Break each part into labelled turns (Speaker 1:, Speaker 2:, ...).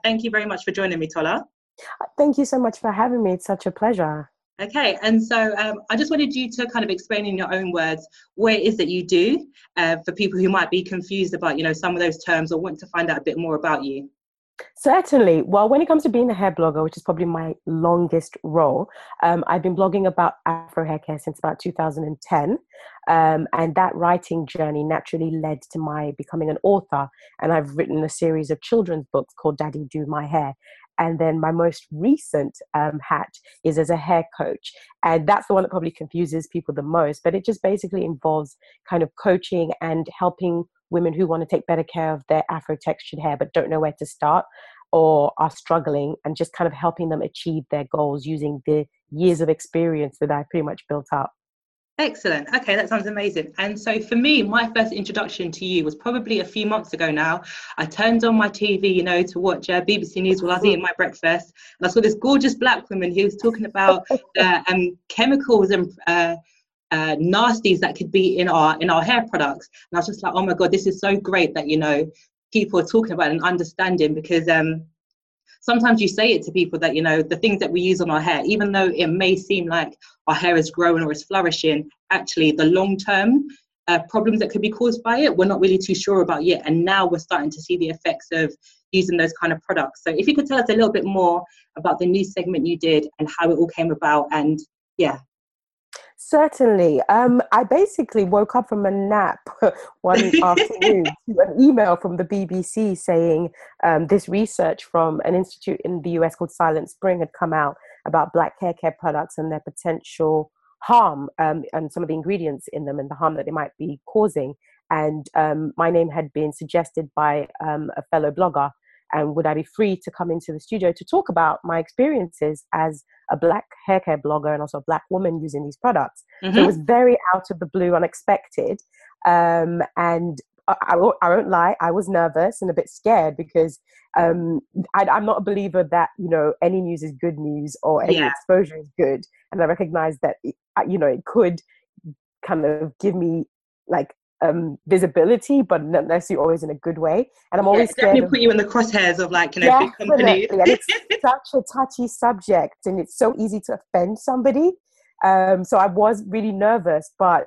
Speaker 1: Thank you very much for joining me, Tola.
Speaker 2: Thank you so much for having me. It's such a pleasure.
Speaker 1: Okay, and so I just wanted you to kind of explain in your own words what it is that you do for people who might be confused about, some of those terms or want to find out a bit more about you.
Speaker 2: Certainly. Well, when it comes to being a hair blogger, which is probably my longest role, I've been blogging about Afro hair care since about 2010. And that writing journey naturally led to my becoming an author. And I've written a series of children's books called Daddy Do My Hair. And then my most recent hat is as a hair coach. And that's the one that probably confuses people the most. But it just basically involves kind of coaching and helping women who want to take better care of their Afro textured hair but don't know where to start or are struggling, and just kind of helping them achieve their goals using the years of experience that I pretty much built up.
Speaker 1: Excellent. Okay, that sounds amazing. And so for me, my first introduction to you was probably a few months ago now. I turned on my TV, to watch BBC News while I was eating my breakfast. And I saw this gorgeous black woman who was talking about chemicals and nasties that could be in our hair products. And I was just like, oh my God, this is so great that, people are talking about it and understanding, because sometimes you say it to people that, the things that we use on our hair, even though it may seem like our hair is growing or is flourishing, actually the long-term problems that could be caused by it, we're not really too sure about yet. And now we're starting to see the effects of using those kind of products. So if you could tell us a little bit more about the news segment you did and how it all came about, and yeah.
Speaker 2: Certainly. I basically woke up from a nap one afternoon to an email from the BBC saying this research from an institute in the US called Silent Spring had come out about black hair care products and their potential harm, and some of the ingredients in them and the harm that they might be causing. And my name had been suggested by a fellow blogger. And would I be free to come into the studio to talk about my experiences as a black hair care blogger and also a black woman using these products? Mm-hmm. So it was very out of the blue, unexpected. And I won't lie, I was nervous and a bit scared because I'm not a believer that, any news is good news or any exposure is good. And I recognize that, it could kind of give me like visibility, but not necessarily always in a good way. And I'm always scared.
Speaker 1: Definitely put you in the crosshairs of big companies.
Speaker 2: And it's such a touchy subject, and it's so easy to offend somebody. So I was really nervous, but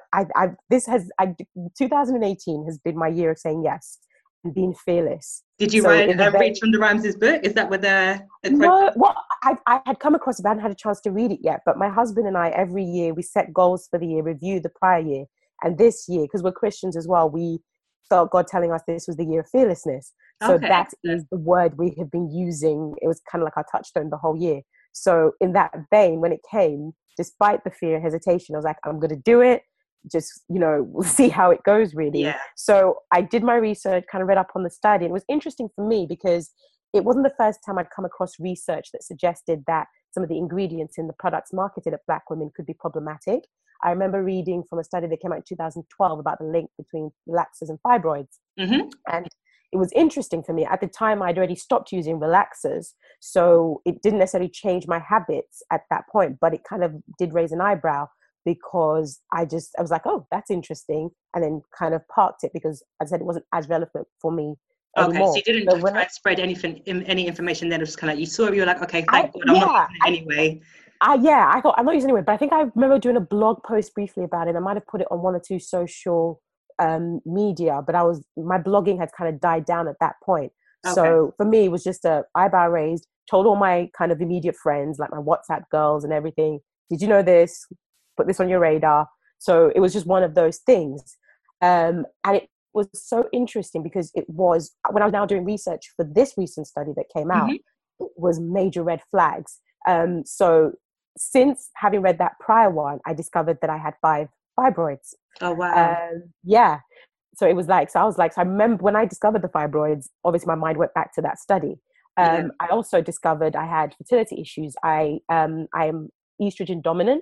Speaker 2: 2018 has been my year of saying yes and being fearless.
Speaker 1: Did you read Shonda Rhimes' book? Is that with the
Speaker 2: No, well, I had come across it, but I hadn't had a chance to read it yet. But my husband and I, every year, we set goals for the year, review the prior year. And this year, because we're Christians as well, we felt God telling us this was the year of fearlessness. So that is the word we have been using. It was kind of like our touchstone the whole year. So in that vein, when it came, despite the fear and hesitation, I was like, I'm going to do it. Just, we'll see how it goes, really.
Speaker 1: Yeah.
Speaker 2: So I did my research, kind of read up on the study. And it was interesting for me because it wasn't the first time I'd come across research that suggested that some of the ingredients in the products marketed at black women could be problematic. I remember reading from a study that came out in 2012 about the link between relaxers and fibroids.
Speaker 1: Mm-hmm.
Speaker 2: And it was interesting for me. At the time, I'd already stopped using relaxers. So it didn't necessarily change my habits at that point, but it kind of did raise an eyebrow because I was like, oh, that's interesting. And then kind of parked it because, as I said, it wasn't as relevant for me anymore.
Speaker 1: Okay, so you didn't try to spread any information then. It was just kind of like, you saw it, you were like, okay, thank God, I'm not using it anyway.
Speaker 2: I thought I'm not using it anyway, but I think I remember doing a blog post briefly about it. I might have put it on one or two social media, but my blogging had kind of died down at that point. Okay. So for me, it was just a eyebrow raised, told all my kind of immediate friends, like my WhatsApp girls and everything, did you know this? Put this on your radar. So it was just one of those things. And it was so interesting because it was, when I was now doing research for this recent study that came out, it was major red flags. So since having read that prior one, I discovered that I had 5 fibroids.
Speaker 1: Oh, wow.
Speaker 2: So it was like, so I remember when I discovered the fibroids, obviously my mind went back to that study. I also discovered I had fertility issues. I am estrogen dominant.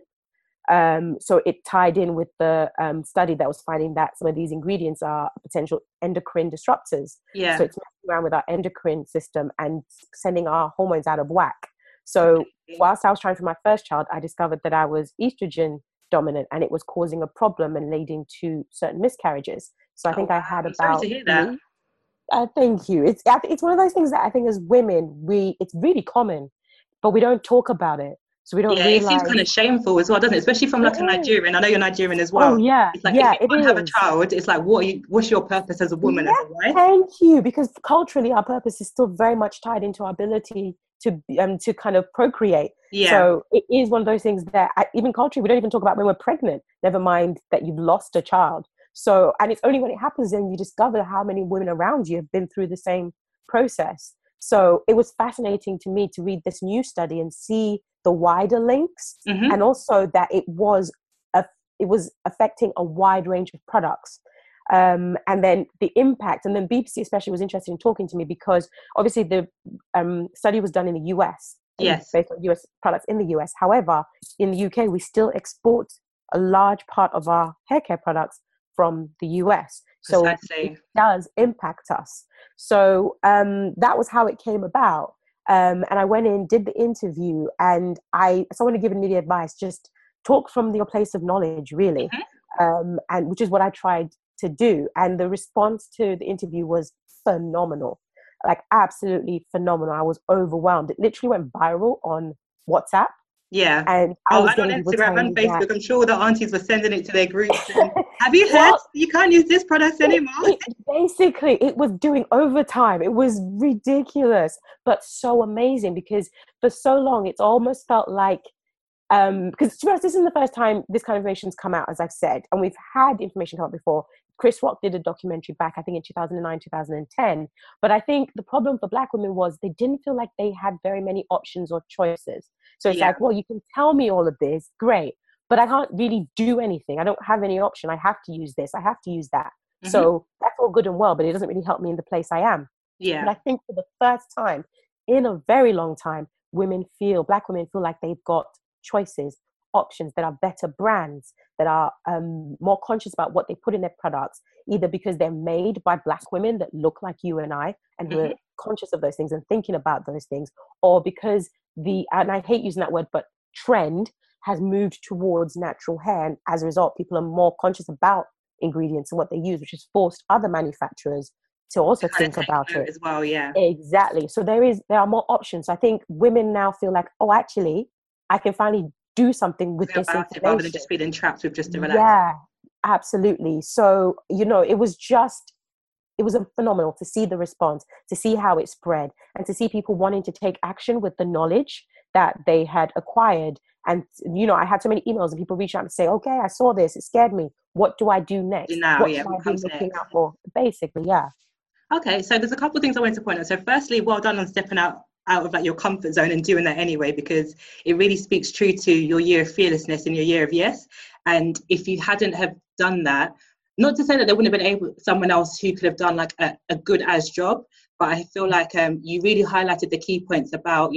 Speaker 2: So it tied in with the study that was finding that some of these ingredients are potential endocrine disruptors.
Speaker 1: Yeah.
Speaker 2: So it's messing around with our endocrine system and sending our hormones out of whack. So whilst I was trying for my first child, I discovered that I was estrogen dominant and it was causing a problem and leading to certain miscarriages. So I think I had about...
Speaker 1: Sorry to hear that.
Speaker 2: Thank you. It's one of those things that I think as women, it's really common, but we don't talk about it. So we don't
Speaker 1: Yeah, it seems
Speaker 2: realize
Speaker 1: kind of shameful as well, doesn't it? Especially from
Speaker 2: it
Speaker 1: like a
Speaker 2: is.
Speaker 1: Nigerian. I know you're Nigerian as
Speaker 2: Oh
Speaker 1: well.
Speaker 2: yeah,
Speaker 1: It's like if
Speaker 2: yeah,
Speaker 1: you
Speaker 2: it
Speaker 1: can't have a
Speaker 2: is.
Speaker 1: child, it's like what's your purpose as a woman,
Speaker 2: Yeah,
Speaker 1: as a wife?
Speaker 2: thank you. Because culturally, our purpose is still very much tied into our ability to kind of procreate.
Speaker 1: Yeah,
Speaker 2: So it is one of those things that even culturally, we don't even talk about when we're pregnant. Never mind that you've lost a child. So, and it's only when it happens then you discover how many women around you have been through the same process. So it was fascinating to me to read this new study and see the wider links, and
Speaker 1: hmm,
Speaker 2: also that it was affecting a wide range of products. And then the impact, and then BBC especially was interested in talking to me because obviously the study was done in the US,
Speaker 1: yes,
Speaker 2: based on US products in the US. However, in the UK, we still export a large part of our hair care products from the US. So it
Speaker 1: precisely.
Speaker 2: does impact us. So that was how it came about. And I went in, did the interview, and someone had given me the advice, just talk from your place of knowledge, really,
Speaker 1: Hmm.
Speaker 2: and which is what I tried to do. And the response to the interview was phenomenal, like absolutely phenomenal. I was overwhelmed. It literally went viral on WhatsApp,
Speaker 1: Yeah.
Speaker 2: and I
Speaker 1: Oh,
Speaker 2: was
Speaker 1: and on
Speaker 2: getting people
Speaker 1: Instagram
Speaker 2: telling
Speaker 1: and
Speaker 2: me that.
Speaker 1: Facebook, I'm sure the aunties were sending it to their groups. And have you heard?
Speaker 2: Well,
Speaker 1: You can't use this product anymore.
Speaker 2: it basically it was doing overtime. It was ridiculous, but so amazing because for so long it's almost felt like because to be honest, this isn't the first time this kind of information's come out, as I've said, and we've had information come out before. Chris Rock did a documentary back, I think, in 2009, 2010. But I think the problem for Black women was they didn't feel like they had very many options or choices. So it's
Speaker 1: Yeah.
Speaker 2: like, well, you can tell me all of this, great, but I can't really do anything. I don't have any option. I have to use this. I have to use that.
Speaker 1: Hmm.
Speaker 2: So that's all good and well, but it doesn't really help me in the place I am. But
Speaker 1: Yeah.
Speaker 2: I think for the first time in a very long time, Black women feel like they've got choices, options that are better brands, that are more conscious about what they put in their products, either because they're made by Black women that look like you and I and who are
Speaker 1: Hmm.
Speaker 2: conscious of those things and thinking about those things, or because and I hate using that word, but trend has moved towards natural hair. And as a result, people are more conscious about ingredients and what they use, which has forced other manufacturers to
Speaker 1: To
Speaker 2: also
Speaker 1: kind of
Speaker 2: think
Speaker 1: take
Speaker 2: about
Speaker 1: note
Speaker 2: it.
Speaker 1: as well. Yeah.
Speaker 2: Exactly. So there are more options. I think women now feel like, oh, actually, I can finally do something with this
Speaker 1: About it rather than
Speaker 2: information.
Speaker 1: just feeling trapped with just a relaxed.
Speaker 2: Yeah, absolutely. So, it was a phenomenal to see the response, to see how it spread, and to see people wanting to take action with the knowledge that they had acquired. And, I had so many emails and people reaching out to say, okay, I saw this, it scared me. What do I do next?
Speaker 1: Now,
Speaker 2: What
Speaker 1: yeah,
Speaker 2: should I
Speaker 1: what
Speaker 2: be
Speaker 1: comes
Speaker 2: looking
Speaker 1: next?
Speaker 2: out for? Basically, yeah.
Speaker 1: Okay, so there's a couple of things I wanted to point out. So firstly, well done on stepping out of like your comfort zone and doing that anyway, because it really speaks true to your year of fearlessness and your year of yes. And if you hadn't have done that, not to say that there wouldn't have been someone else who could have done like a good as job, but I feel like you really highlighted the key points about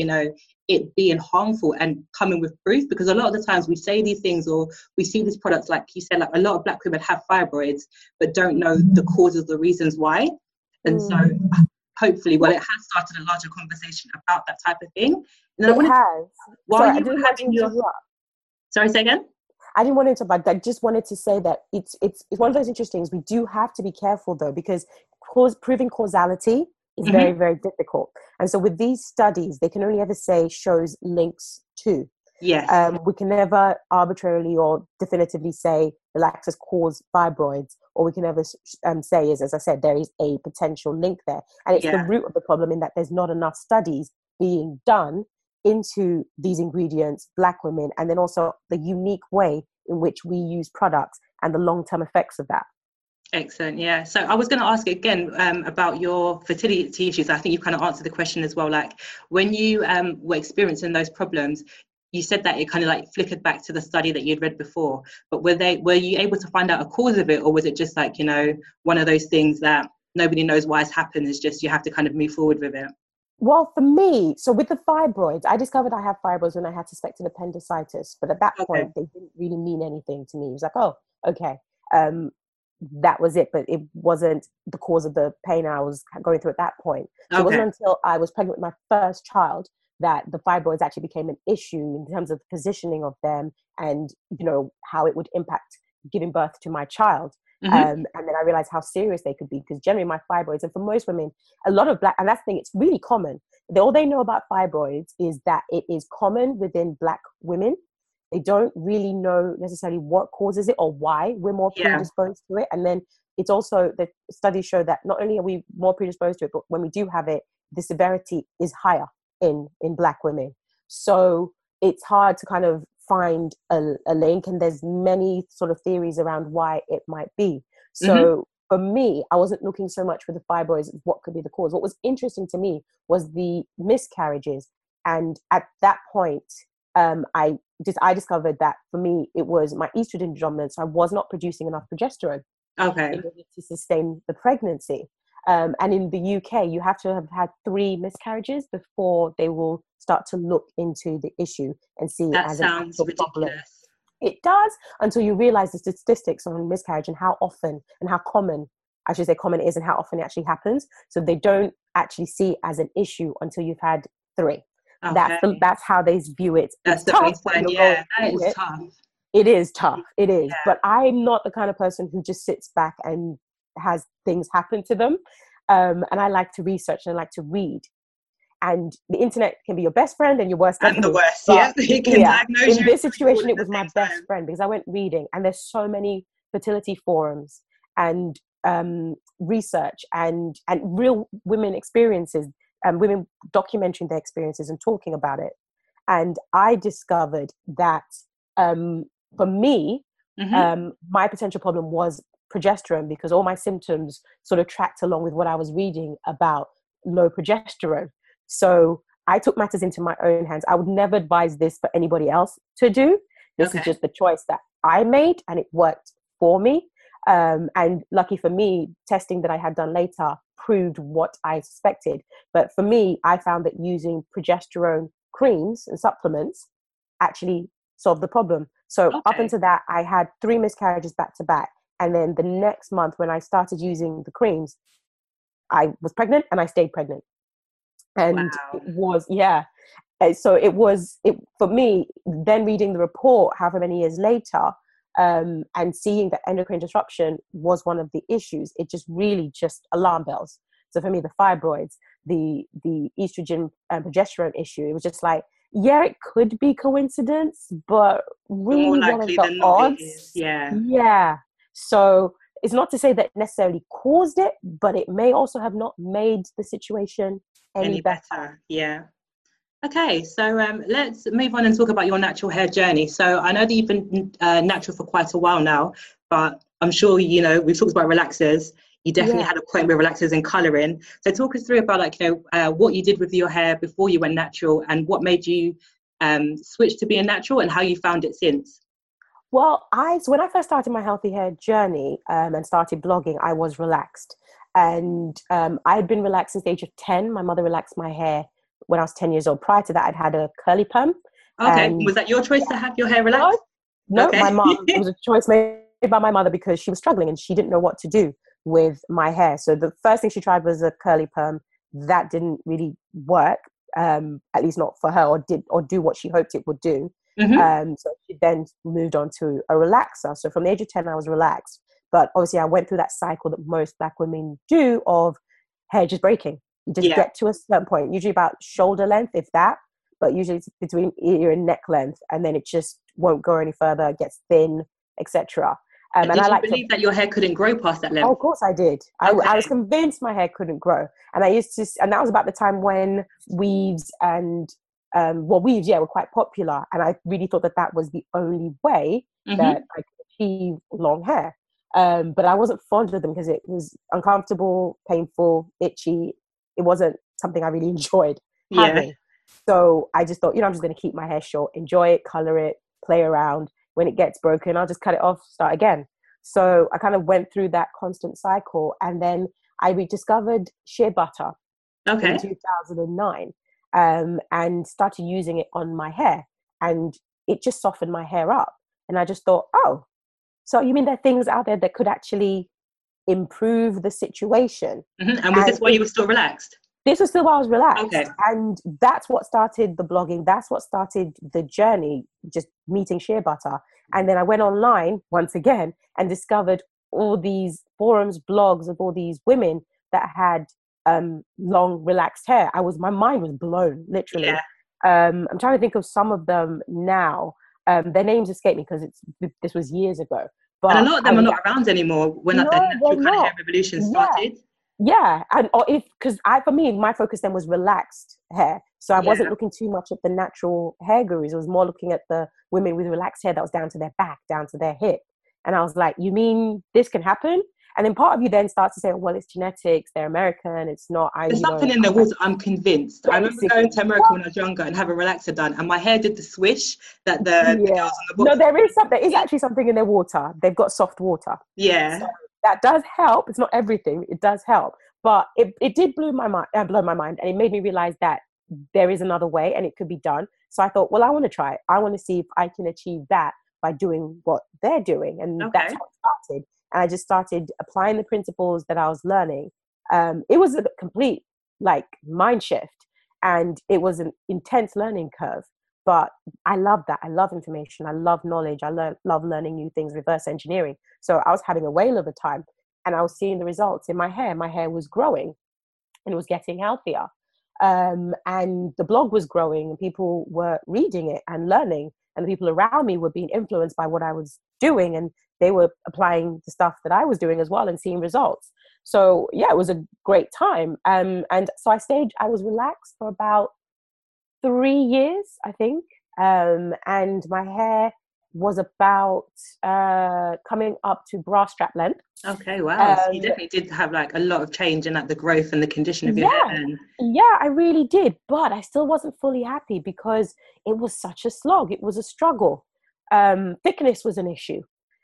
Speaker 1: it being harmful and coming with proof, because a lot of the times we say these things or we see these products, like you said, like a lot of Black women have fibroids but don't know the causes, the reasons why. And so
Speaker 2: Mm.
Speaker 1: hopefully, well,
Speaker 2: Well,
Speaker 1: it has started a larger conversation about that type of thing. And then I
Speaker 2: it
Speaker 1: wanted to,
Speaker 2: has.
Speaker 1: while
Speaker 2: Sorry, I
Speaker 1: you were
Speaker 2: didn't want to
Speaker 1: having your,
Speaker 2: interrupt.
Speaker 1: sorry, say again?
Speaker 2: I didn't want to interrupt. I just wanted to say that it's one of those interesting things. We do have to be careful though, because proving causality is very,
Speaker 1: Mm-hmm.
Speaker 2: very difficult. And so with these studies, they can only ever say shows links to.
Speaker 1: Yes.
Speaker 2: We can never arbitrarily or definitively say the laxatives cause fibroids, or we can never say is, as I said, there is a potential link there. And it's the
Speaker 1: Yeah.
Speaker 2: root of the problem in that there's not enough studies being done into these ingredients, Black women, and then also the unique way in which we use products and the long-term effects of that.
Speaker 1: Excellent. Yeah. So I was going to ask again about your fertility issues. I think you kind of answered the question as well. Like when you were experiencing those problems, you said that it kind of like flickered back to the study that you'd read before. But were you able to find out a cause of it, or was it just like one of those things that nobody knows why it's happened? It's just you have to kind of move forward with it.
Speaker 2: Well, for me, so with the fibroids, I discovered I have fibroids when I had suspected appendicitis. But at that
Speaker 1: Okay.
Speaker 2: point, they didn't really mean anything to me. It was like, oh, okay. Um, that was it, but it wasn't the cause of the pain I was going through at that point. So it wasn't
Speaker 1: Okay.
Speaker 2: until I was pregnant with my first child that the fibroids actually became an issue in terms of the positioning of them and how it would impact giving birth to my child.
Speaker 1: Mm-hmm.
Speaker 2: And then I realized how serious they could be, because generally my fibroids, and for most women, a lot of black, and that's the thing, it's really common. All they know about fibroids is that it is common within black women. They don't really know necessarily what causes it or why we're more
Speaker 1: Yeah.
Speaker 2: predisposed to it. And then it's also, the studies show that not only are we more predisposed to it, but when we do have it, the severity is higher in black women. So it's hard to kind of find a link, and there's many sort of theories around why it might be. So for me, I wasn't looking so much for the fibroids, what could be the cause. What was interesting to me was the miscarriages. And at that point, I discovered that for me, it was my estrogen dominance. I was not producing enough progesterone in order to sustain the pregnancy. And in the UK, you have to have had 3 miscarriages before they will start to look into the issue and see it as an actual problem. It does, until you realize the statistics on miscarriage and how often and how common, I should say common it is, and how often it actually happens. So they don't actually see it as an issue until you've had 3.
Speaker 1: Okay.
Speaker 2: That's how they view it.
Speaker 1: That's
Speaker 2: it's
Speaker 1: the
Speaker 2: tough
Speaker 1: baseline. Yeah, that is tough.
Speaker 2: It is tough. It is.
Speaker 1: Yeah.
Speaker 2: But I'm not the kind of person who just sits back and has things happen to them. And I like to research and I like to read. And the internet can be your best friend and your worst enemy.
Speaker 1: And the worst, yeah. It can diagnose
Speaker 2: in
Speaker 1: you
Speaker 2: this situation, it was my best
Speaker 1: time.
Speaker 2: friend, because I went reading, and there's so many fertility forums and research and real women experiences, women documenting their experiences and talking about it. And I discovered that for me, my potential problem was progesterone, because all my symptoms sort of tracked along with what I was reading about low progesterone. So I took matters into my own hands. I would never advise this for anybody else to do. This is just the choice that I made, and it worked for me. And lucky for me, testing that I had done later proved what I suspected. But for me, I found that using progesterone creams and supplements actually solved the problem. So up until that, I had 3 miscarriages back to back. And then the next month, when I started using the creams, I was pregnant and I stayed pregnant. And it was, And so it for me, then reading the report however many years later, and seeing that endocrine disruption was one of the issues, it just really just alarm bells. So for me, the fibroids, the estrogen and progesterone issue, it was just like, yeah, it could be coincidence, but really what are the odds? Yeah. So it's not to say that necessarily caused it, but it may also have not made the situation any better.
Speaker 1: Yeah. Okay, so let's move on and talk about your natural hair journey. So I know that you've been natural for quite a while now, but I'm sure, you know, we've talked about relaxers. You definitely had a point with relaxers and colouring. So talk us through about, like, you know, what you did with your hair before you went natural, and what made you switch to being natural, and how you found it since.
Speaker 2: Well, so when I first started my healthy hair journey and started blogging, I was relaxed. And I had been relaxed since the age of 10. My mother relaxed my hair when I was 10 years old. Prior to that, I'd had a curly perm.
Speaker 1: Okay, was that your choice to have your hair relaxed?
Speaker 2: No, my mom. It was a choice made by my mother, because she was struggling and she didn't know what to do with my hair. So the first thing she tried was a curly perm. That didn't really work, at least not for her, or do what she hoped it would do. So she then moved on to a relaxer. So from the age of 10, I was relaxed. But obviously, I went through that cycle that most black women do of hair just breaking. You just get to a certain point, usually about shoulder length, if that, but usually it's between ear and neck length, and then it just won't go any further, it gets thin, etc.
Speaker 1: And did you believe that your hair couldn't grow past that length?
Speaker 2: Oh, of course I did. I was convinced my hair couldn't grow. And I used to, and that was about the time when weaves and, weaves, were quite popular. And I really thought that was the only way that I could achieve long hair. But I wasn't fond of them because it was uncomfortable, painful, itchy. It wasn't something I really enjoyed having. So I just thought, I'm just going to keep my hair short, enjoy it, color it, play around. When it gets broken, I'll just cut it off, start again. So I kind of went through that constant cycle. And then I rediscovered shea butter in 2009 and started using it on my hair. And it just softened my hair up. And I just thought, so you mean there are things out there that could actually improve the situation?
Speaker 1: And was this why you were still relaxed?
Speaker 2: This was still while I was relaxed. And that's what started the blogging. That's what started the journey, just meeting shea butter. And then I went online once again and discovered all these forums, blogs of all these women that had long, relaxed hair. My mind was blown, literally.
Speaker 1: Yeah.
Speaker 2: I'm trying to think of some of them now. Their names escape me because this was years ago.
Speaker 1: And a
Speaker 2: But
Speaker 1: lot of them are not around anymore when like the
Speaker 2: no,
Speaker 1: natural
Speaker 2: they're
Speaker 1: kind of hair
Speaker 2: not.
Speaker 1: revolution
Speaker 2: Yeah,
Speaker 1: started.
Speaker 2: yeah, and or if because for me, my focus then was relaxed hair, so I wasn't
Speaker 1: Yeah.
Speaker 2: looking too much at the natural hair gurus. I was more looking at the women with relaxed hair that was down to their back, down to their hip, and I was like, "You mean this can happen?" And then part of you then starts to say, "Well, it's genetics. They're American. It's not."
Speaker 1: There's something in the water, I'm convinced. I remember
Speaker 2: Basically,
Speaker 1: going to America when I was younger and have a relaxer done, and my hair did the swish that the
Speaker 2: yeah.
Speaker 1: girls on the
Speaker 2: No,
Speaker 1: box.
Speaker 2: there is actually something in their water. They've got soft water. So
Speaker 1: Yeah.
Speaker 2: that does help. It's not everything. It does help. But it did blow my mind, and it made me realize that there is another way and it could be done. So I thought, well, I want to try it. I want to see if I can achieve that by doing what they're doing. And that's
Speaker 1: Okay.
Speaker 2: how it started. And I just started applying the principles that I was learning. It was a complete like mind shift, and it was an intense learning curve. But I love that. I love information. I love knowledge. Love learning new things, reverse engineering. So I was having a whale of a time, and I was seeing the results in my hair. My hair was growing and it was getting healthier. And the blog was growing and people were reading it and learning. And the people around me were being influenced by what I was doing. And they were applying the stuff that I was doing as well and seeing results. So yeah, it was a great time. And so I was relaxed for about 3 years, I think. And my hair was about coming up to bra strap length.
Speaker 1: Okay, wow. So you
Speaker 2: Um,
Speaker 1: definitely did have like a lot of change in like the growth and the condition of your hair
Speaker 2: yeah,
Speaker 1: then.
Speaker 2: yeah, I really did. But I still wasn't fully happy because it was such a slog. It was a struggle. Thickness was an issue.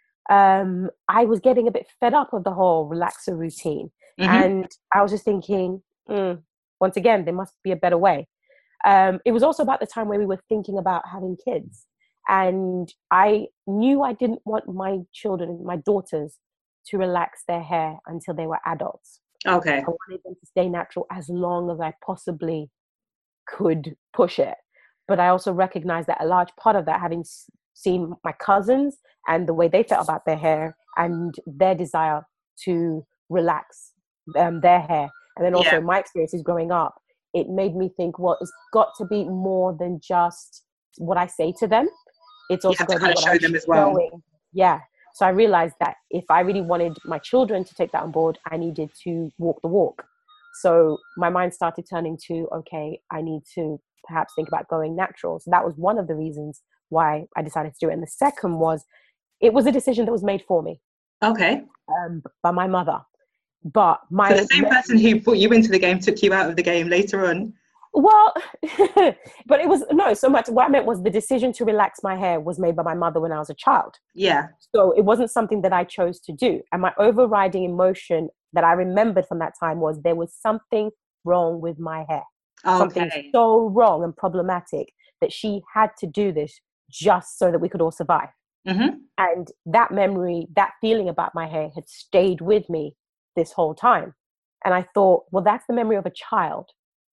Speaker 2: I was getting a bit fed up of the whole relaxer routine.
Speaker 1: Mm-hmm.
Speaker 2: And I was just thinking, once again, there must be a better way. It was also about the time where we were thinking about having kids. And I knew I didn't want my children, my daughters, to relax their hair until they were adults.
Speaker 1: Okay.
Speaker 2: I wanted them to stay natural as long as I possibly could push it. But I also recognized that a large part of that, having seen my cousins and the way they felt about their hair and their desire to relax their hair, and then
Speaker 1: Yeah.
Speaker 2: also my experiences growing up, it made me think, well, it's got to be more than just what I say to them. It's
Speaker 1: You
Speaker 2: also
Speaker 1: have to
Speaker 2: got to be
Speaker 1: kind of
Speaker 2: what
Speaker 1: show
Speaker 2: I'm
Speaker 1: them as well.
Speaker 2: showing. Yeah. So I realized that if I really wanted my children to take that on board, I needed to walk the walk. So my mind started turning to, okay, I need to perhaps think about going natural. So that was one of the reasons why I decided to do it. And the second was, it was a decision that was made for me
Speaker 1: Okay.
Speaker 2: by my mother. But
Speaker 1: So the
Speaker 2: my
Speaker 1: same person who brought you into the game took you out of the game later on.
Speaker 2: well, but it was no so much. What I meant was the decision to relax my hair was made by my mother when I was a child.
Speaker 1: Yeah.
Speaker 2: So it wasn't something that I chose to do. And my overriding emotion that I remembered from that time was there was something wrong with my hair. Something
Speaker 1: Okay.
Speaker 2: so wrong and problematic that she had to do this just so that we could all survive.
Speaker 1: Mm-hmm.
Speaker 2: And that memory, that feeling about my hair had stayed with me this whole time. And I thought, well, that's the memory of a child.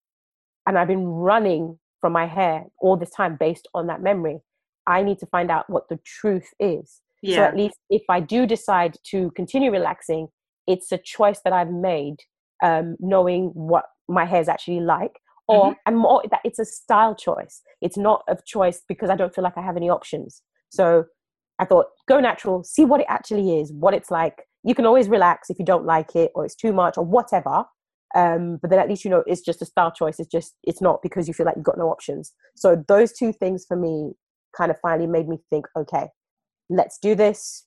Speaker 2: And I've been running from my hair all this time based on that memory. I need to find out what the truth is. So
Speaker 1: Yeah.
Speaker 2: at least if I do decide to continue relaxing, it's a choice that I've made, knowing what my hair is actually like,
Speaker 1: Mm-hmm.
Speaker 2: or and more that it's a style choice. It's not a choice because I don't feel like I have any options. So I thought, go natural, see what it actually is, what it's like. You can always relax if you don't like it or it's too much or whatever. But then at least you know it's just a style choice. It's not because you feel like you've got no options. So those two things for me kind of finally made me think, okay, let's do this.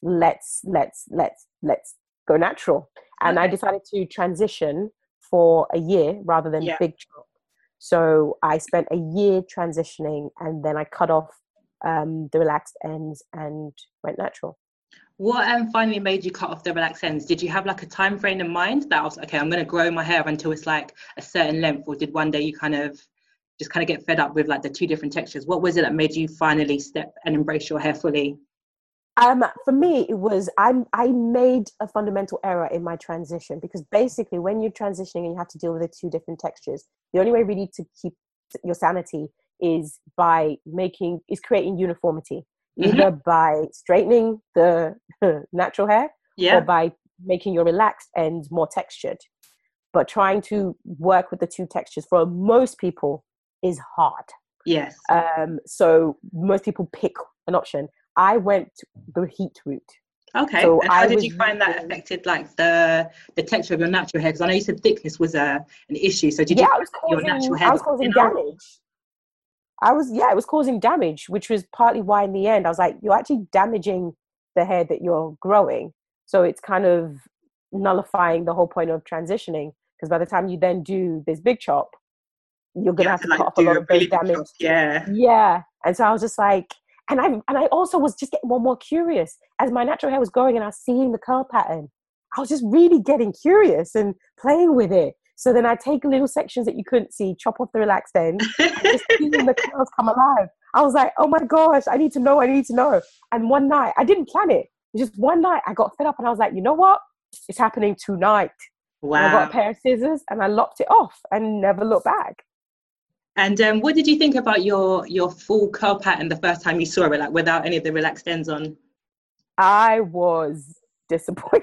Speaker 2: Let's go natural. And I
Speaker 1: Okay.
Speaker 2: decided to transition for a year rather than
Speaker 1: Yeah.
Speaker 2: big chunk. So I spent a year transitioning, and then I cut off the relaxed ends and went natural.
Speaker 1: What finally made you cut off the relaxed ends? Did you have like a time frame in mind that I was okay, I'm going to grow my hair until it's like a certain length, or did one day you kind of just kind of get fed up with like the two different textures? What was it that made you finally step and embrace your hair fully?
Speaker 2: For me, it was I made a fundamental error in my transition, because basically when you're transitioning and you have to deal with the two different textures, the only way really to keep your sanity is creating uniformity,
Speaker 1: Mm-hmm.
Speaker 2: either by straightening the natural hair or
Speaker 1: Yeah.
Speaker 2: by making your relaxed ends more textured. But trying to work with the two textures for most people is hard.
Speaker 1: Yes.
Speaker 2: So most people pick an option. I went the heat route.
Speaker 1: Okay.
Speaker 2: So
Speaker 1: And how
Speaker 2: I
Speaker 1: did
Speaker 2: was
Speaker 1: you find that
Speaker 2: using,
Speaker 1: affected like the texture of your natural hair? Because I know you said thickness was an issue. So did you
Speaker 2: yeah,
Speaker 1: find that your natural hair
Speaker 2: I was
Speaker 1: got
Speaker 2: causing
Speaker 1: thinner?
Speaker 2: damage. It was causing damage, which was partly why in the end I was like, you're actually damaging the hair that you're growing. So it's kind of nullifying the whole point of transitioning. Because by the time you then do this big chop, you're
Speaker 1: You
Speaker 2: gonna
Speaker 1: have
Speaker 2: have
Speaker 1: to
Speaker 2: to cut
Speaker 1: like
Speaker 2: off a
Speaker 1: do
Speaker 2: lot
Speaker 1: a
Speaker 2: of those
Speaker 1: really big chop.
Speaker 2: damaged.
Speaker 1: Yeah.
Speaker 2: Yeah. And so I was just like, and I also was just getting more curious as my natural hair was growing and I was seeing the curl pattern. I was just really getting curious and playing with it. So then I take little sections that you couldn't see, chop off the relaxed ends, and just seeing the curls come alive. I was like, oh my gosh, I need to know. And one night, I didn't plan it. Just one night, I got fed up and I was like, you know what? It's happening tonight. And I got a
Speaker 1: Wow.
Speaker 2: pair of scissors and I lopped it off and never looked back.
Speaker 1: And what did you think about your full curl pattern the first time you saw it, like without any of the relaxed ends on?
Speaker 2: I was disappointed.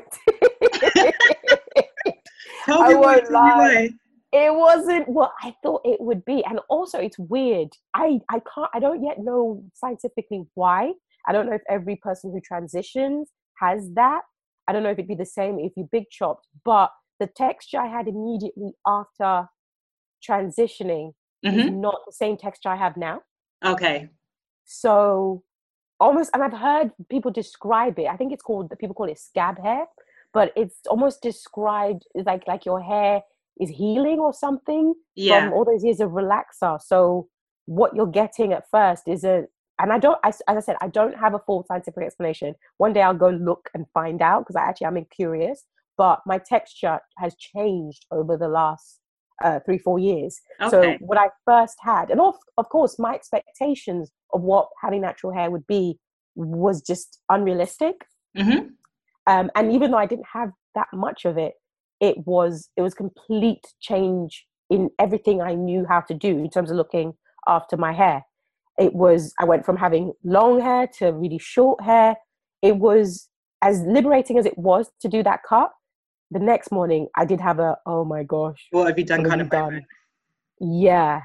Speaker 1: Tell
Speaker 2: I
Speaker 1: me why.
Speaker 2: won't
Speaker 1: Tell me
Speaker 2: lie.
Speaker 1: why.
Speaker 2: It wasn't what I thought it would be. And also it's weird. I don't yet know scientifically why. I don't know if every person who transitions has that. I don't know if it'd be the same if you big chopped, but the texture I had immediately after transitioning is
Speaker 1: Mm-hmm.
Speaker 2: not the same texture I have now.
Speaker 1: Okay.
Speaker 2: So almost, and I've heard people describe it. I think people call it scab hair, but it's almost described as like your hair is healing or something from
Speaker 1: Yeah.
Speaker 2: all those years of relaxer. So what you're getting at first isn't, and as I said, I don't have a full scientific explanation. One day I'll go look and find out because I'm curious. But my texture has changed over the last 3-4 years. So
Speaker 1: Okay.
Speaker 2: what I first had, and of course, my expectations of what having natural hair would be was just unrealistic.
Speaker 1: Mm-hmm.
Speaker 2: And even though I didn't have that much of it, it was complete change in everything I knew how to do in terms of looking after my hair. I went from having long hair to really short hair. It was as liberating as it was to do that cut. The next morning I did have oh my gosh,
Speaker 1: What have you done
Speaker 2: what have
Speaker 1: kind
Speaker 2: you
Speaker 1: of moment?
Speaker 2: done? Yeah.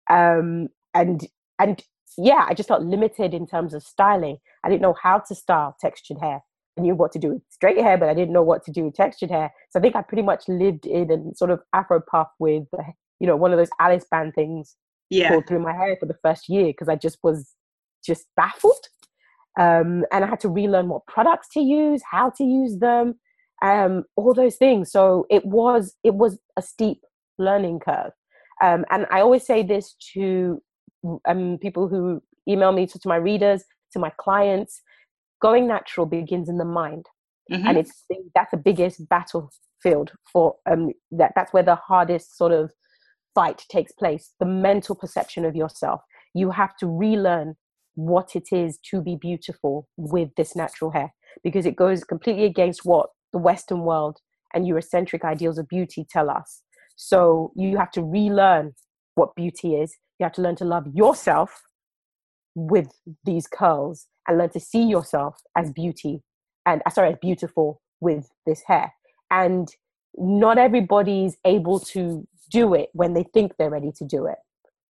Speaker 2: And and yeah, I just felt limited in terms of styling. I didn't know how to style textured hair. I knew what to do with straight hair, but I didn't know what to do with textured hair. So I think I pretty much lived in a sort of Afro puff with, one of those Alice band things
Speaker 1: Yeah.
Speaker 2: pulled through my hair for the first year because I just was just baffled. And I had to relearn what products to use, how to use them, all those things. So it was a steep learning curve. And I always say this to people who email me, to my readers, to my clients: going natural begins in the mind, and
Speaker 1: Mm-hmm.
Speaker 2: that's the biggest battlefield for that's where the hardest sort of fight takes place. The mental perception of yourself. You have to relearn what it is to be beautiful with this natural hair, because it goes completely against what the Western world and Eurocentric ideals of beauty tell us. So you have to relearn what beauty is. You have to learn to love yourself with these curls and learn to see yourself as as beautiful with this hair. And not everybody's able to do it when they think they're ready to do it.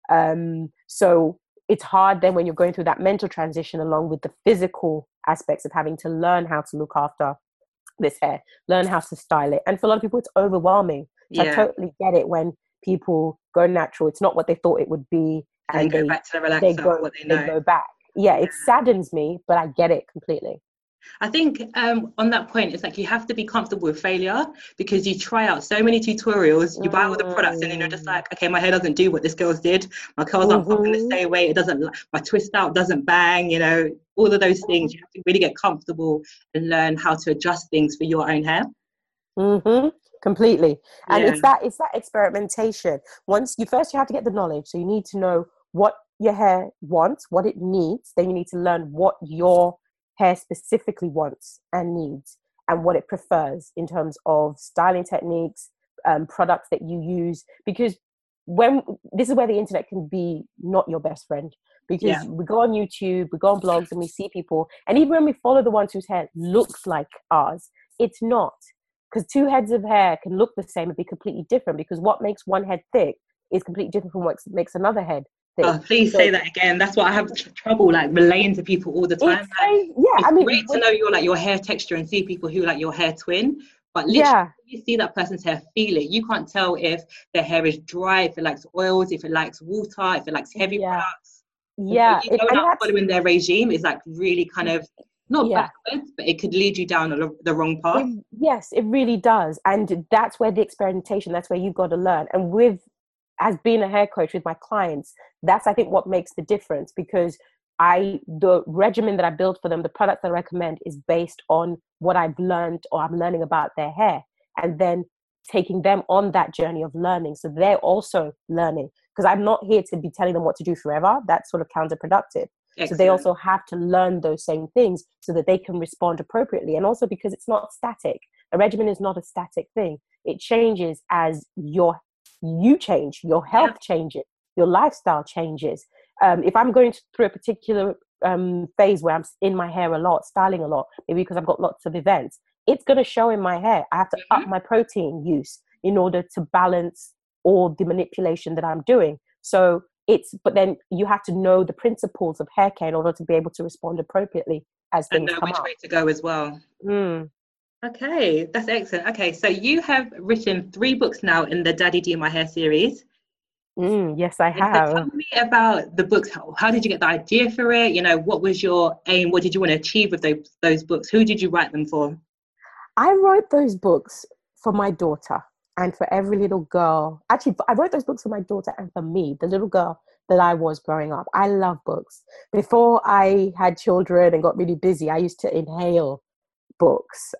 Speaker 2: So it's hard then when you're going through that mental transition along with the physical aspects of having to learn how to look after this hair, learn how to style it. And for a lot of people, it's overwhelming. So I
Speaker 1: Yeah.
Speaker 2: totally get it when people go natural. It's not what they thought it would be,
Speaker 1: And
Speaker 2: and
Speaker 1: go back to the
Speaker 2: they
Speaker 1: relaxer,
Speaker 2: go
Speaker 1: what they
Speaker 2: they
Speaker 1: know.
Speaker 2: go back. Yeah,
Speaker 1: Yeah.
Speaker 2: it saddens me, but I get it completely.
Speaker 1: I think on that point, it's like you have to be comfortable with failure because you try out so many tutorials, you buy all the products, and then you're just
Speaker 2: Mm.
Speaker 1: like, okay, my hair doesn't do what this girl's did. My curls aren't popping the
Speaker 2: Mm-hmm.
Speaker 1: same way. It doesn't. My twist out doesn't bang. All of those
Speaker 2: Mm-hmm.
Speaker 1: things. You have to really get comfortable and learn how to adjust things for your own hair.
Speaker 2: Mm-hmm. Completely. And
Speaker 1: Yeah.
Speaker 2: it's that experimentation. Once you first, you have to get the knowledge. So you need to know what your hair wants, what it needs. Then you need to learn what your hair specifically wants and needs, and what it prefers in terms of styling techniques, products that you use. Because when this is where the internet can be not your best friend,
Speaker 1: Yeah.
Speaker 2: because we go on YouTube, we go on blogs, and we see people, and even when we follow the ones whose hair looks like ours, it's not, because two heads of hair can look the same and be completely different, because what makes one head thick is completely different from what makes another head thick.
Speaker 1: Oh, please say that again. That's what I have trouble like relaying to people all the time. It's great to know your hair texture and see people who like your hair twin, but literally you see that person's hair, feel it. You can't tell if their hair is dry, if it likes oils, if it likes water, if it likes heavy products.
Speaker 2: Yeah,
Speaker 1: you going out following their regime is like really kind of not backwards, but it could lead you down the wrong path.
Speaker 2: Yes, it really does, and that's where the experimentation. That's where you've got to learn. And as being a hair coach with my clients, that's I think what makes the difference, because the regimen that I build for them, the products that I recommend, is based on what I've learned or I'm learning about their hair, and then taking them on that journey of learning, so they're also learning. Because I'm not here to be telling them what to do forever. That's sort of counterproductive. Excellent. So they also have to learn those same things so that they can respond appropriately. And also because it's not static. A regimen is not a static thing. It changes as you change, your health changes, your lifestyle changes. If I'm going through a particular phase where I'm in my hair a lot, styling a lot, maybe because I've got lots of events, it's going to show in my hair. I have to up my protein use in order to balance all the manipulation that I'm doing. So but then you have to know the principles of hair care in order to be able to respond appropriately as things come up.
Speaker 1: And know which way to go as well. Okay, that's excellent. Okay, so you have written 3 books now in the Daddy Do My Hair series.
Speaker 2: Yes, I have.
Speaker 1: So tell me about the books. How did you get the idea for it? What was your aim? What did you want to achieve with those books? Who did you write them for?
Speaker 2: I wrote those books for my daughter and for every little girl. Actually, I wrote those books for my daughter and for me, the little girl that I was growing up. I love books. Before I had children and got really busy, I used to inhale books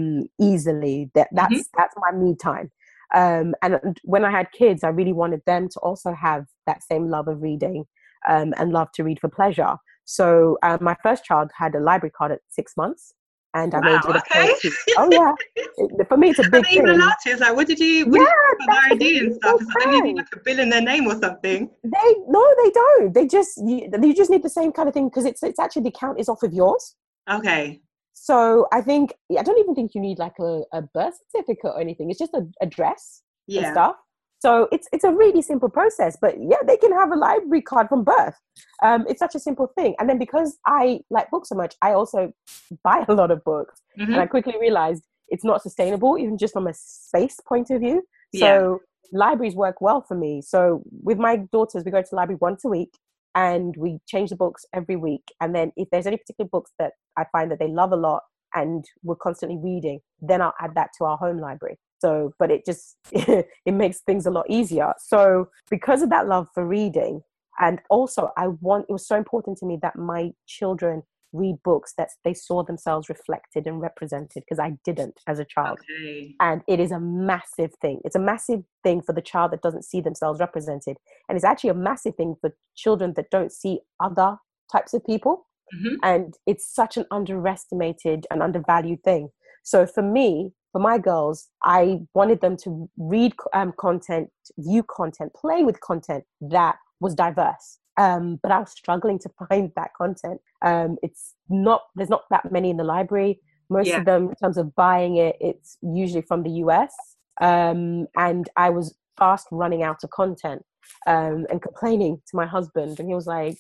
Speaker 2: easily. That's my me time. And when I had kids, I really wanted them to also have that same love of reading and love to read for pleasure. So my first child had a library card at 6 months. And I made it a point. Oh yeah, for me it's a big thing.
Speaker 1: Even allowed to. It's like, what did you do for ID and stuff? It's like they need like a bill in their name or something.
Speaker 2: They don't. They just you just need the same kind of thing, because it's actually the account is off of yours.
Speaker 1: Okay.
Speaker 2: So I don't even think you need like a birth certificate or anything. It's just an address and stuff. So it's a really simple process, but yeah, they can have a library card from birth. It's such a simple thing. And then because I like books so much, I also buy a lot of books. And I quickly realized it's not sustainable, even just from a space point of view. So libraries work well for me. So with my daughters, we go to the library once a week and we change the books every week. And then if there's any particular books that I find that they love a lot and we're constantly reading, then I'll add that to our home library. So, but it just, it makes things a lot easier. So because of that love for reading, and also it was so important to me that my children read books that they saw themselves reflected and represented, because I didn't as a child.
Speaker 1: Okay.
Speaker 2: And it is a massive thing. It's a massive thing for the child that doesn't see themselves represented. And it's actually a massive thing for children that don't see other types of people. And it's such an underestimated and undervalued thing. So for me, for my girls, I wanted them to read content, view content, play with content that was diverse. But I was struggling to find that content. There's not that many in the library. Most of them, in terms of buying it, it's usually from the US. And I was fast running out of content and complaining to my husband. And he was like,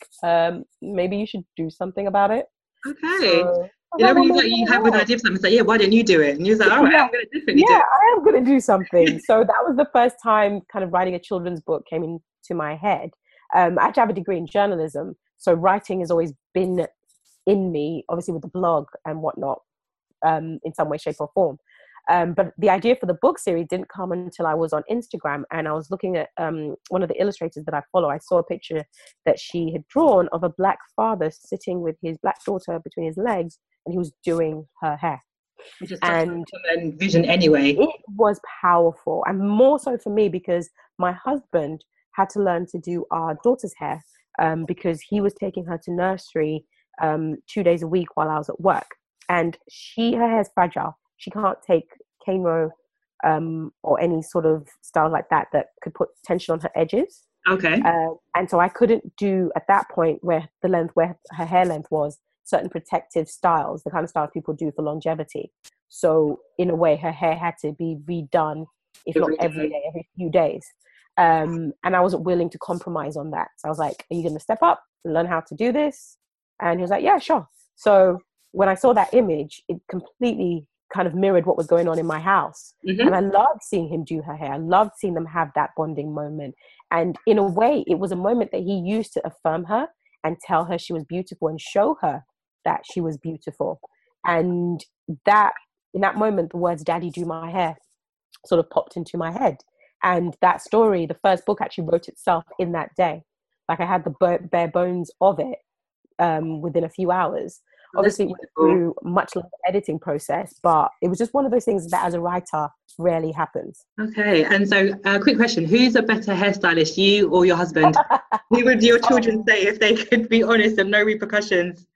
Speaker 2: maybe you should do something about it.
Speaker 1: Okay. So, when you have an idea of something, it's like, why don't you do it? And you're like, all right, I'm going to definitely do it.
Speaker 2: I am going to do something. So that was the first time kind of writing a children's book came into my head. I actually have a degree in journalism. So writing has always been in me, obviously with the blog and whatnot, in some way, shape or form. But the idea for the book series didn't come until I was on Instagram, and I was looking at one of the illustrators that I follow. I saw a picture that she had drawn of a black father sitting with his black daughter between his legs, and he was doing her hair.
Speaker 1: Which is such a common vision anyway.
Speaker 2: It was powerful, and more so for me because my husband had to learn to do our daughter's hair because he was taking her to nursery 2 days a week while I was at work. And her hair is fragile. She can't take cane row or any sort of style like that could put tension on her edges.
Speaker 1: Okay.
Speaker 2: And so I couldn't do at that point where her hair length was certain protective styles, the kind of styles people do for longevity. So in a way, her hair had to be redone, if not every day, every few days. And I wasn't willing to compromise on that. So I was like, are you going to step up and learn how to do this? And he was like, yeah, sure. So when I saw that image, it completely kind of mirrored what was going on in my house.
Speaker 1: Mm-hmm.
Speaker 2: And I loved seeing him do her hair. I loved seeing them have that bonding moment. And in a way, it was a moment that he used to affirm her and tell her she was beautiful and show her that she was beautiful. And that, in that moment, the words "Daddy, do my hair" sort of popped into my head. And that story, the first book, actually wrote itself in that day. Like, I had the bare bones of it within a few hours. Obviously, it went through much longer editing process, but it was just one of those things that as a writer rarely happens.
Speaker 1: Okay, and so quick question, who's a better hairstylist, you or your husband? Who would your children say if they could be honest and no repercussions?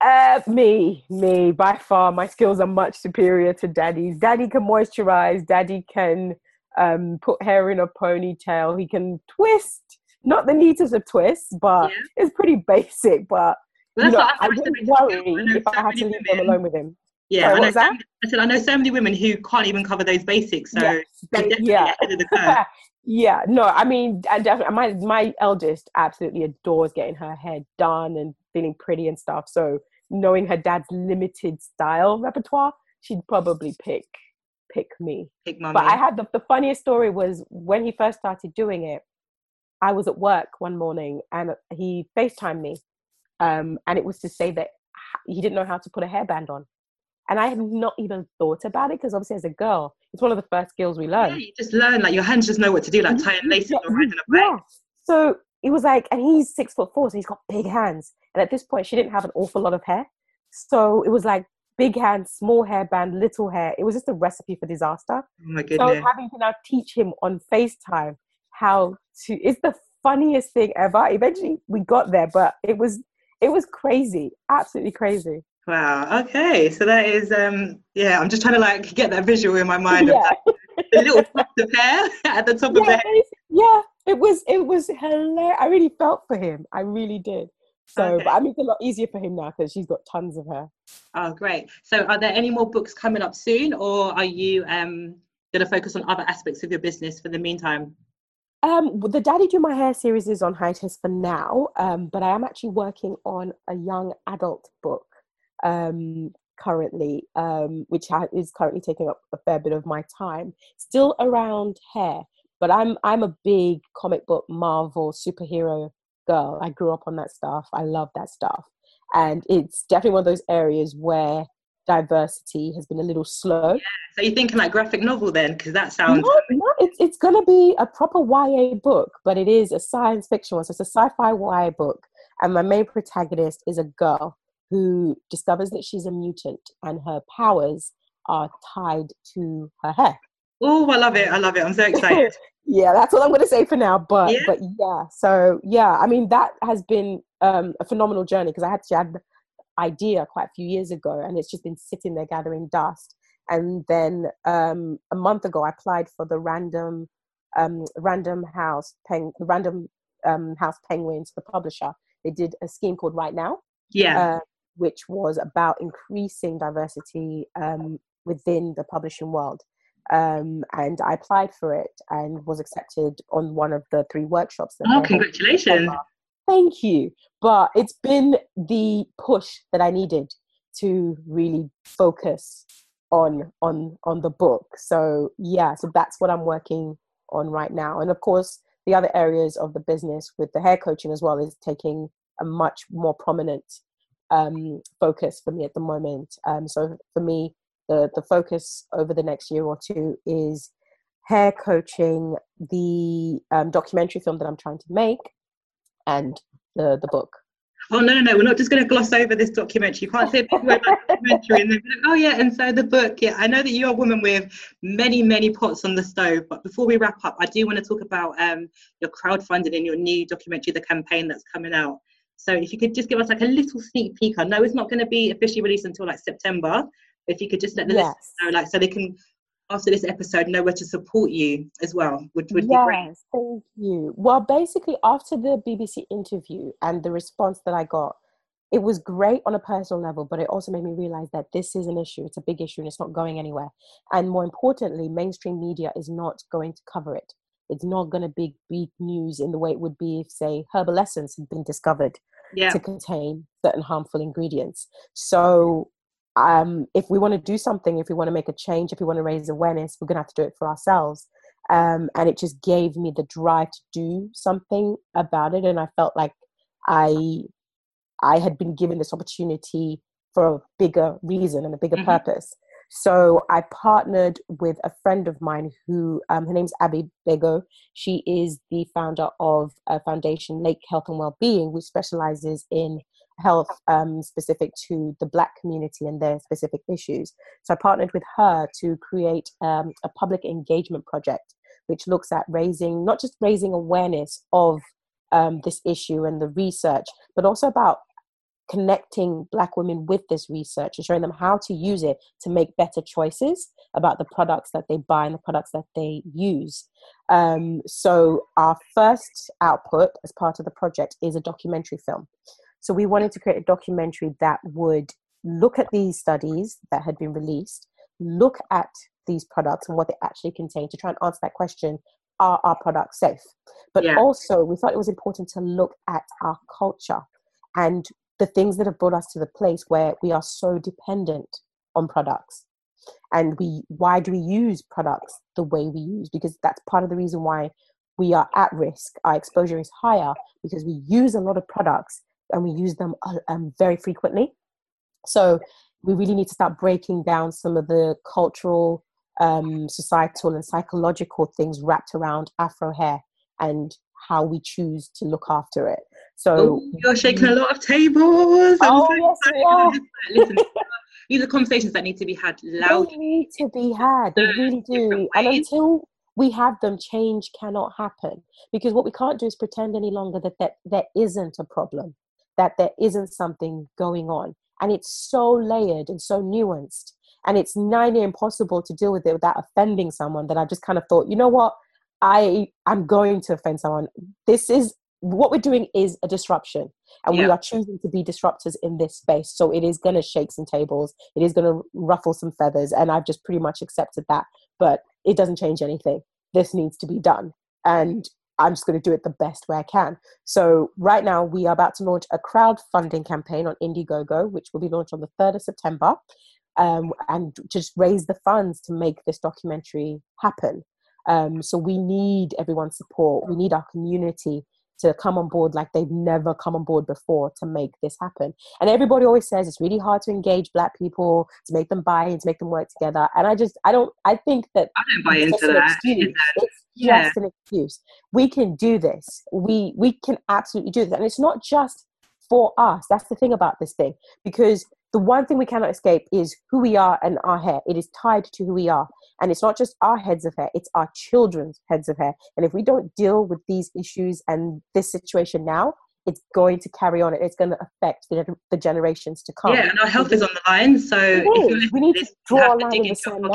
Speaker 2: Me, by far. My skills are much superior to Daddy's. Daddy can moisturize, Daddy can put hair in a ponytail, he can twist, not the neatest of twists, but it's pretty basic. But
Speaker 1: well,
Speaker 2: you know, I wouldn't worry if I had to leave them alone with him.
Speaker 1: Yeah, I know so many women who can't even cover those basics, so
Speaker 2: yes,
Speaker 1: definitely ahead of the curve.
Speaker 2: Yeah, no, I mean, definitely, my eldest absolutely adores getting her hair done and feeling pretty and stuff. So knowing her dad's limited style repertoire, she'd probably pick me.
Speaker 1: Pick mommy.
Speaker 2: But I had the funniest story was when he first started doing it. I was at work one morning and he FaceTimed me, and it was to say that he didn't know how to put a hairband on. And I had not even thought about it because obviously as a girl, it's one of the first skills we learn.
Speaker 1: Yeah, you just learn, like your hands just know what to do, like tying laces or riding a bike.
Speaker 2: Yeah. So it was like, and he's 6'4", so he's got big hands. And at this point, she didn't have an awful lot of hair. So it was like big hands, small hairband, little hair. It was just a recipe for disaster.
Speaker 1: Oh my goodness.
Speaker 2: So having to now teach him on FaceTime how to, it's the funniest thing ever. Eventually we got there, but it was crazy, absolutely crazy.
Speaker 1: Wow. Okay. So that is, I'm just trying to like get that visual in my mind of the little tuft of hair at the top of the head.
Speaker 2: Yeah, it was hilarious. I really felt for him. I really did. So, but I mean, it's a lot easier for him now because she's got tons of hair.
Speaker 1: Oh, great. So are there any more books coming up soon, or are you going to focus on other aspects of your business for the meantime?
Speaker 2: The Daddy Do My Hair series is on hiatus for now, but I am actually working on a young adult book currently, which is currently taking up a fair bit of my time. Still around hair, but I'm a big comic book, Marvel, superhero girl. I grew up on that stuff. I love that stuff, and it's definitely one of those areas where diversity has been a little slow.
Speaker 1: Yeah. So you're thinking like graphic novel then, because that sounds
Speaker 2: no, it's gonna be a proper YA book, but it is a science fiction one. So it's a sci-fi YA book, and my main protagonist is a girl who discovers that she's a mutant and her powers are tied to her hair.
Speaker 1: Oh, I love it. I'm so excited.
Speaker 2: Yeah, that's all I'm going to say for now. But yeah, so yeah, I mean, that has been a phenomenal journey because I had the idea quite a few years ago and it's just been sitting there gathering dust. And then a month ago, I applied for the Random House Penguins, the publisher. They did a scheme called Right Now.
Speaker 1: Yeah.
Speaker 2: Which was about increasing diversity within the publishing world. And I applied for it and was accepted on one of the 3 workshops.
Speaker 1: Congratulations.
Speaker 2: Thank you. But it's been the push that I needed to really focus on the book. So yeah, so that's what I'm working on right now. And of course, the other areas of the business with the hair coaching as well is taking a much more prominent focus for me at the moment. So for me, the focus over the next year or 2 is hair coaching, the documentary film that I'm trying to make, and the book.
Speaker 1: Oh, no, we're not just going to gloss over this documentary. You can't say a big word like documentary and then be like, oh yeah, and so the book. Yeah, I know that you're a woman with many pots on the stove, but before we wrap up, I do want to talk about your crowdfunding and your new documentary, The Campaign, that's coming out. So if you could just give us like a little sneak peek. I know it's not going to be officially released until like September. If you could just let the listeners know, like, so they can, after this episode, know where to support you as well, would be great.
Speaker 2: Yes, thank you. Well, basically, after the BBC interview and the response that I got, it was great on a personal level, but it also made me realize that this is an issue. It's a big issue and it's not going anywhere. And more importantly, mainstream media is not going to cover it. It's not going to be big news in the way it would be if, say, herbal essence had been discovered to contain certain harmful ingredients. So if we want to do something, if we want to make a change, if we want to raise awareness, we're going to have to do it for ourselves. And it just gave me the drive to do something about it. And I felt like I had been given this opportunity for a bigger reason and a bigger purpose. So I partnered with a friend of mine who, her name's Abby Bego. She is the founder of a foundation, Lake Health and Wellbeing, which specializes in health specific to the Black community and their specific issues. So I partnered with her to create a public engagement project, which looks at not just raising awareness of this issue and the research, but also about connecting Black women with this research and showing them how to use it to make better choices about the products that they buy and the products that they use. So our first output as part of the project is a documentary film. So we wanted to create a documentary that would look at these studies that had been released, look at these products and what they actually contain to try and answer that question, are our products safe? But also we thought it was important to look at our culture and the things that have brought us to the place where we are so dependent on products. And why do we use products the way we use? Because that's part of the reason why we are at risk. Our exposure is higher because we use a lot of products and we use them very frequently. So we really need to start breaking down some of the cultural, societal and psychological things wrapped around Afro hair and how we choose to look after it. So
Speaker 1: you're shaking a lot of tables.
Speaker 2: Yes.
Speaker 1: Listen, these are conversations that need to be had loudly.
Speaker 2: They need to be had. They really do. And until we have them, change cannot happen. Because what we can't do is pretend any longer that there isn't a problem, that there isn't something going on. And it's so layered and so nuanced. And it's nearly impossible to deal with it without offending someone, that I just kind of thought, you know what? I'm going to offend someone. What we're doing is a disruption, and we are choosing to be disruptors in this space. So it is going to shake some tables. It is going to ruffle some feathers. And I've just pretty much accepted that, but it doesn't change anything. This needs to be done. And I'm just going to do it the best way I can. So right now we are about to launch a crowdfunding campaign on Indiegogo, which will be launched on the 3rd of September, and just raise the funds to make this documentary happen. So we need everyone's support. We need our community to come on board like they've never come on board before to make this happen. And everybody always says it's really hard to engage Black people, to make them buy in, to make them work together. And I think that
Speaker 1: I don't buy into that.
Speaker 2: It's just an excuse. We can do this. We can absolutely do this. And it's not just for us. That's the thing about this thing, because the one thing we cannot escape is who we are and our hair. It is tied to who we are. And it's not just our heads of hair, it's our children's heads of hair. And if we don't deal with these issues and this situation now, it's going to carry on. It's going to affect the generations to come.
Speaker 1: Yeah, and our health is on the line. So if
Speaker 2: we need to draw a line in the sand.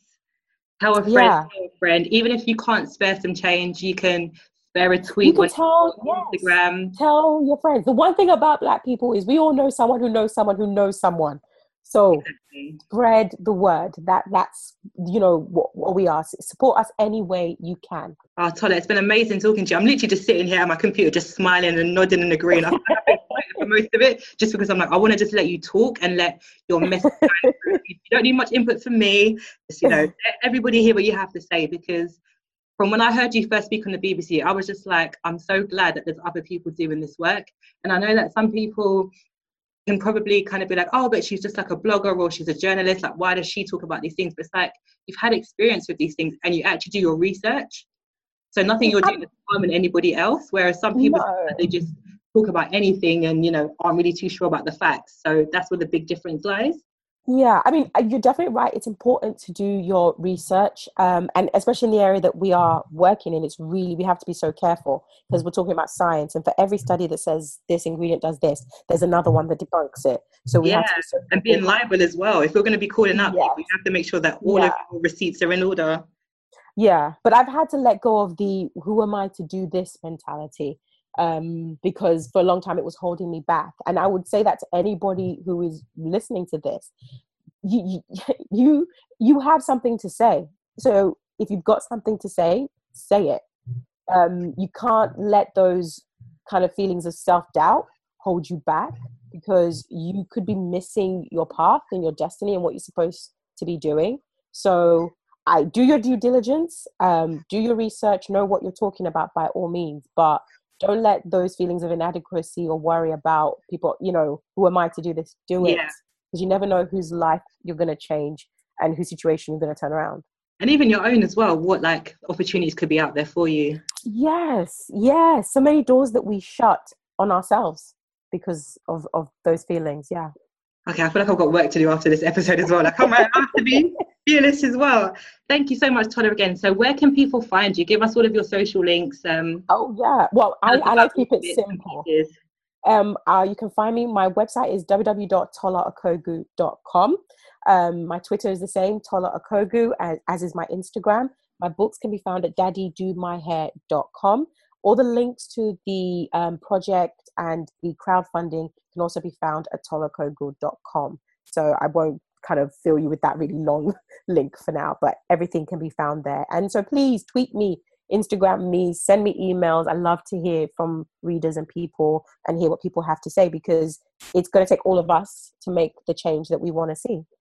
Speaker 1: Tell a friend, even if you can't spare some change, you can spare a tweet on Instagram.
Speaker 2: Tell your friends. The one thing about Black people is we all know someone who knows someone who knows someone. So spread the word. That's what we are. Support us any way you can.
Speaker 1: Oh, Tola, it's been amazing talking to you. I'm literally just sitting here at my computer, just smiling and nodding and agreeing. I've been excited for most of it, just because I'm like, I want to just let you talk and let your message go through. You don't need much input from me. Just, let everybody hear what you have to say, because from when I heard you first speak on the BBC, I was just like, I'm so glad that there's other people doing this work. And I know that some people can probably kind of be like, oh, but she's just like a blogger or she's a journalist. Like, why does she talk about these things? But it's like, you've had experience with these things and you actually do your research. So nothing you're doing is harming anybody else. Whereas some people, they just talk about anything and, aren't really too sure about the facts. So that's where the big difference lies.
Speaker 2: Yeah, I mean, you're definitely right. It's important to do your research, and especially in the area that we are working in, we have to be so careful, because we're talking about science, and for every study that says this ingredient does this, there's another one that debunks it. So we have to be so careful.
Speaker 1: And being liable as well. If we're going to be calling out, we have to make sure that all of our receipts are in order.
Speaker 2: Yeah, but I've had to let go of the "who am I to do this" mentality. because for a long time it was holding me back. And I would say that to anybody who is listening to this, you have something to say. So if you've got something to say it. You can't let those kind of feelings of self-doubt hold you back, because you could be missing your path and your destiny and what you're supposed to be doing. So I do your due diligence, do your research, know what you're talking about by all means, but don't let those feelings of inadequacy or worry about people, who am I to do this? Do it. Because you never know whose life you're going to change and whose situation you're going to turn around.
Speaker 1: And even your own as well, what like opportunities could be out there for you.
Speaker 2: Yes. So many doors that we shut on ourselves because of those feelings. Yeah.
Speaker 1: Okay, I feel like I've got work to do after this episode as well. Like, I might have to be fearless as well. Thank you so much, Tola, again. So where can people find you? Give us all of your social links.
Speaker 2: Oh, yeah. Well, I like to keep it simple. You can find me. My website is www.tolaakogu.com. My Twitter is the same, Tola Akogu, as is my Instagram. My books can be found at daddydomyhair.com. All the links to the project and the crowdfunding can also be found at tolaakogu.com. So I won't kind of fill you with that really long link for now, but everything can be found there. And so please tweet me, Instagram me, send me emails. I love to hear from readers and people and hear what people have to say, because it's going to take all of us to make the change that we want to see.